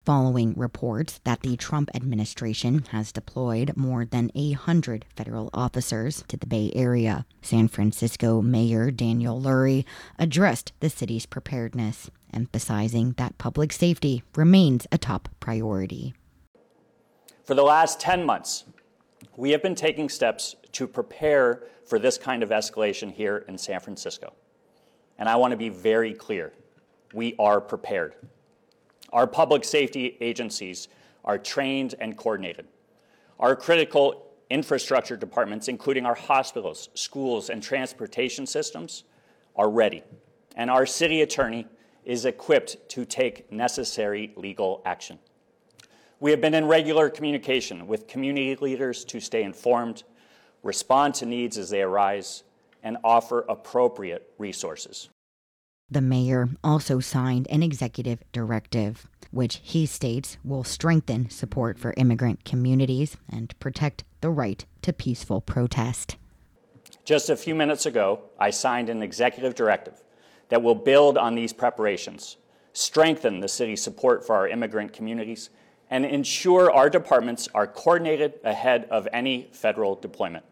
following reports that the Trump administration has deployed more than 100 federal officers to the Bay Area. San Francisco Mayor Daniel Lurie addressed the city's preparedness, emphasizing that public safety remains a top priority. For the last 10 months, we have been taking steps to prepare for this kind of escalation here in San Francisco. And I want to be very clear, we are prepared. Our public safety agencies are trained and coordinated. Our critical infrastructure departments, including our hospitals, schools, and transportation systems, are ready. And our city attorney is equipped to take necessary legal action. We have been in regular communication with community leaders to stay informed, respond to needs as they arise, and offer appropriate resources. The mayor also signed an executive directive, which he states will strengthen support for immigrant communities and protect the right to peaceful protest. Just a few minutes ago, I signed an executive directive that will build on these preparations, strengthen the city's support for our immigrant communities, and ensure our departments are coordinated ahead of any federal deployment.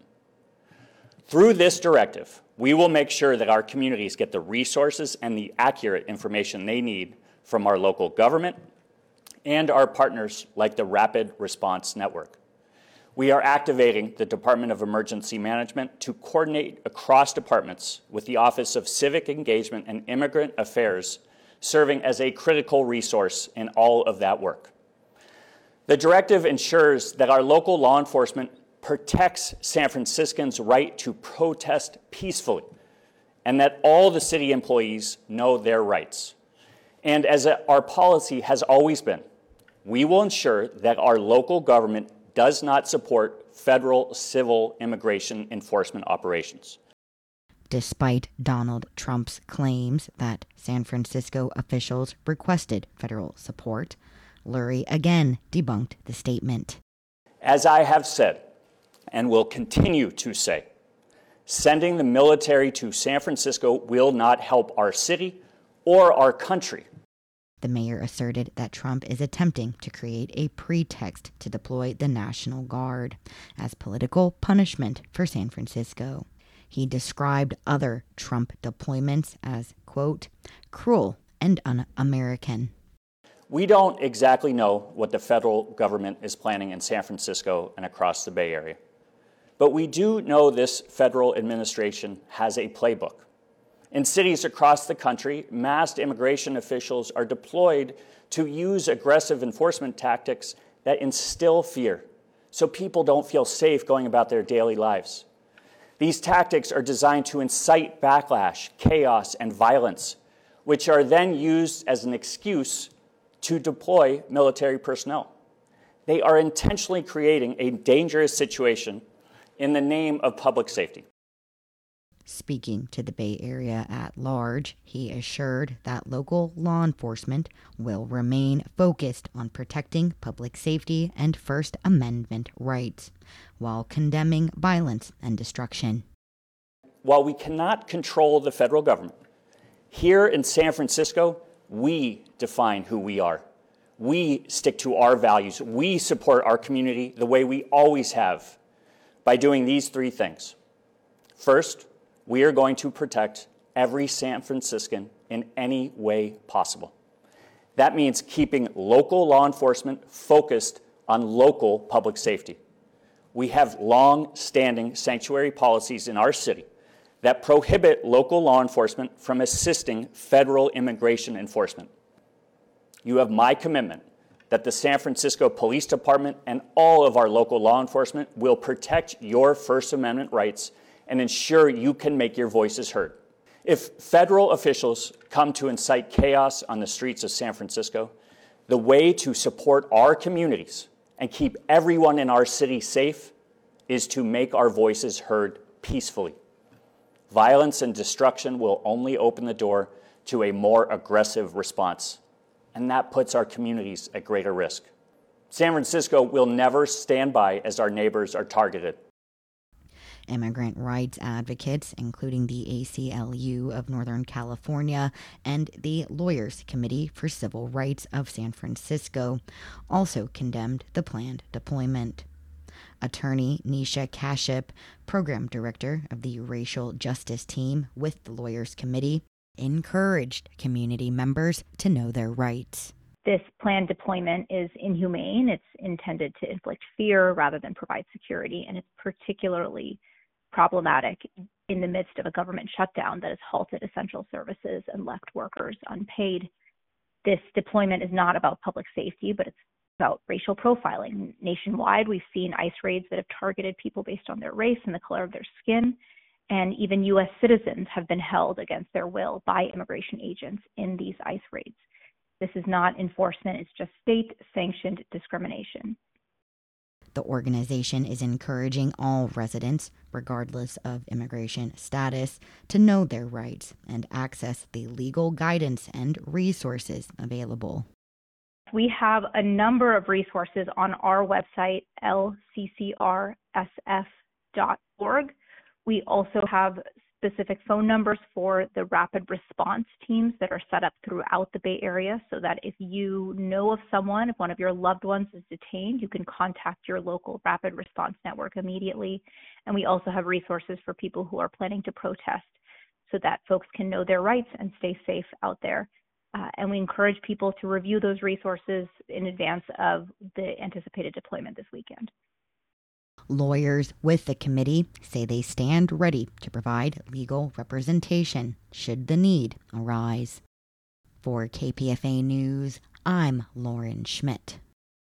Through this directive, we will make sure that our communities get the resources and the accurate information they need from our local government and our partners like the Rapid Response Network. We are activating the Department of Emergency Management to coordinate across departments with the Office of Civic Engagement and Immigrant Affairs, serving as a critical resource in all of that work. The directive ensures that our local law enforcement protects San Franciscans' right to protest peacefully, and that all the city employees know their rights. And as our policy has always been, we will ensure that our local government does not support federal civil immigration enforcement operations. Despite Donald Trump's claims that San Francisco officials requested federal support, Lurie again debunked the statement. As I have said, and will continue to say, sending the military to San Francisco will not help our city or our country. The mayor asserted that Trump is attempting to create a pretext to deploy the National Guard as political punishment for San Francisco. He described other Trump deployments as, quote, cruel and un-American. We don't exactly know what the federal government is planning in San Francisco and across the Bay Area. But we do know this federal administration has a playbook. In cities across the country, masked immigration officials are deployed to use aggressive enforcement tactics that instill fear, so people don't feel safe going about their daily lives. These tactics are designed to incite backlash, chaos, and violence, which are then used as an excuse to deploy military personnel. They are intentionally creating a dangerous situation in the name of public safety. Speaking to the Bay Area at large, he assured that local law enforcement will remain focused on protecting public safety and First Amendment rights, while condemning violence and destruction. While we cannot control the federal government, here in San Francisco, we define who we are. We stick to our values. We support our community the way we always have by doing these three things. First, we are going to protect every San Franciscan in any way possible. That means keeping local law enforcement focused on local public safety. We have long-standing sanctuary policies in our city that prohibit local law enforcement from assisting federal immigration enforcement. You have my commitment that the San Francisco Police Department and all of our local law enforcement will protect your First Amendment rights and ensure you can make your voices heard. If federal officials come to incite chaos on the streets of San Francisco, the way to support our communities and keep everyone in our city safe is to make our voices heard peacefully. Violence and destruction will only open the door to a more aggressive response, and that puts our communities at greater risk. San Francisco will never stand by as our neighbors are targeted. Immigrant rights advocates, including the ACLU of Northern California and the Lawyers Committee for Civil Rights of San Francisco, also condemned the planned deployment. Attorney Nisha Kashyap, program director of the Racial Justice Team with the Lawyers Committee, encouraged community members to know their rights. This planned deployment is inhumane. It's intended to inflict fear rather than provide security, and it's particularly problematic in the midst of a government shutdown that has halted essential services and left workers unpaid. This deployment is not about public safety, but it's about racial profiling. Nationwide, we've seen ICE raids that have targeted people based on their race and the color of their skin, and even U.S. citizens have been held against their will by immigration agents in these ICE raids. This is not enforcement, it's just state-sanctioned discrimination. The organization is encouraging all residents, regardless of immigration status, to know their rights and access the legal guidance and resources available. We have a number of resources on our website, lccrsf.org. We also have specific phone numbers for the rapid response teams that are set up throughout the Bay Area, so that if you know of someone, if one of your loved ones is detained, you can contact your local rapid response network immediately. And we also have resources for people who are planning to protest, so that folks can know their rights and stay safe out there. And we encourage people to review those resources in advance of the anticipated deployment this weekend. Lawyers with the committee say they stand ready to provide legal representation should the need arise. For KPFA News, I'm Lauren Schmidt.